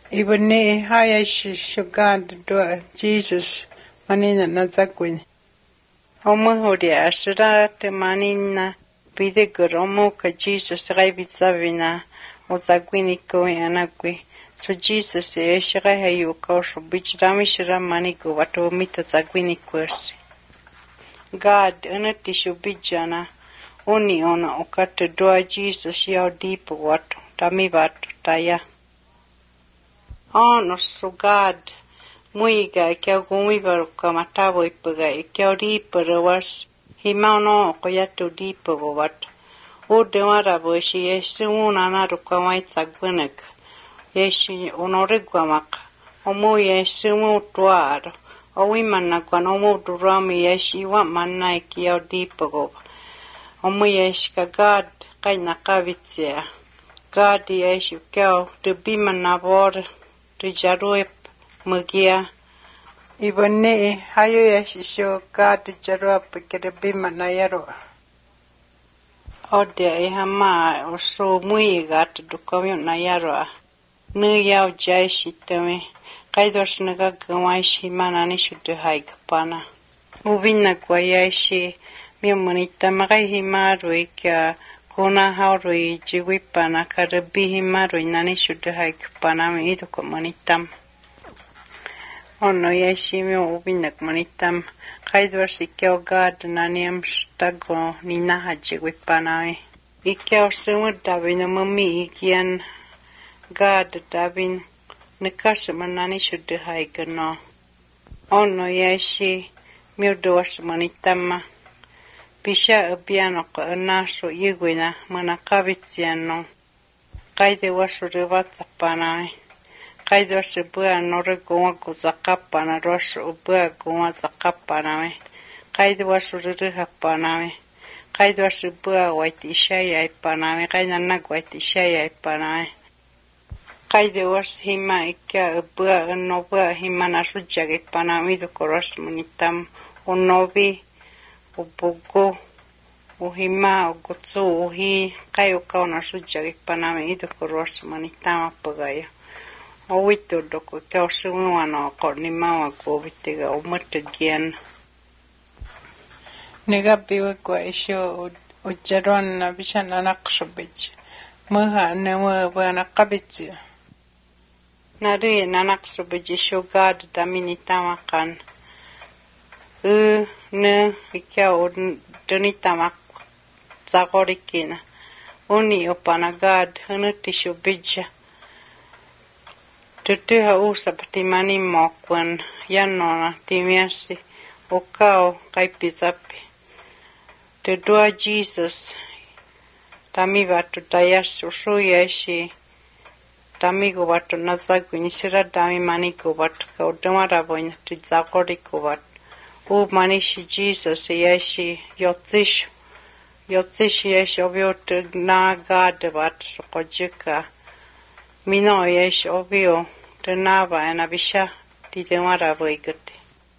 Ibuni hayashi shugad do Jesus manina nazakwin. Omuhuri ashra te manina bidegur omuka Jesus raibitsavina ozakwini koe anakwi. So Jesus eshra hayu kausho bichramisha manigo wato mita zakwini kwesi. God anatishu bijana oni ona okata doa Jesus yao deep wato tami wato taya. Ono so God muiga kia gumivaru kamatavo ipaga kia deeper was himano koyato deeper wato. O demara boshi yesu unanaru kamaitsa gwinek. Yesu onoregwamaka. Omo yesu mutuaro. Owimana kwana omo durami yesu iwa manai kia deeper go. Omo yesu ka God kaina kavitsia. God yesu kia de bimana vor de jaruep mugia. Ibone hayo yesu sho God jaruep kede bimana yaro. Ode hama oso muiga tudukomyo na yaro. Nu yao jaishi teme. Kaidos naga gawaishi manani shudu haigapana. Uvina kwa yaishi miamonita magai himarui kia kona haurui jiwipana karabi himarui nani shudu haigapana mi idu komonitam. Ono yaishi mio uvina komonitam. Kaidos ikeo God nani amstago ninaha jiwipana mi. Ikeo sumu davina mami ikian God davin. Nikasama nani shudu haigano. Ono yaishi miuduas manitama. Pisha abiano ka anaso yiguina manakavitsiano. Kaide wasu rivatsapana. Kaide wasu bua nore goa kuzakapana rosu bua goa zakapana. Kaide wasu ririhapana. Kaide wasu bua waiti shaya ipana. Kaide nag waiti shaya ipana. Kaide was hima ikia bua bua hima nasujagi pana midu koros munitam onovi obogo ohima ogotsu ohi kayo kao nasujagi pana midu koros munitam apagaya owito doko kao sumuano korni mawa govitiga omatagian negabiwe kwa isho ujaron na bishana nakshobich muha newa bana kabitsi Nari nanakso bejisho God damini tamakan. Ne ikia doni tamak zagorikina. Uni opana God hanutisho beja. Tutuha usa patimani mokwan yanona timiasi. Okao kaipizapi. Tudua Jesus. Tamiva tutayasi usuyeshi. Damigo wato nazagu nisira dami manigo wato kaudamara boina tizagoriko wato. O manishi Jesus yeshi yotsish yeshi ovio te na God wato sokojika. Mino yeshi ovio te nava ena visha tidemara boigati.